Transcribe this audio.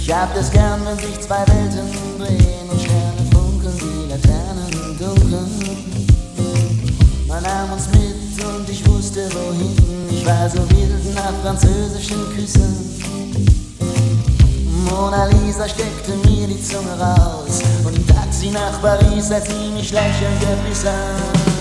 Ich hab das gern, wenn sich zwei Welten drehen und Sterne funkeln, die Laternen im Dunkeln. Man nahm uns mit und ich wusste wohin. Ich war so wild nach französischen Küssen. Mona Lisa steckte mir die Zunge raus und im Taxi nach Paris, als sie mich lächelnd gebissen.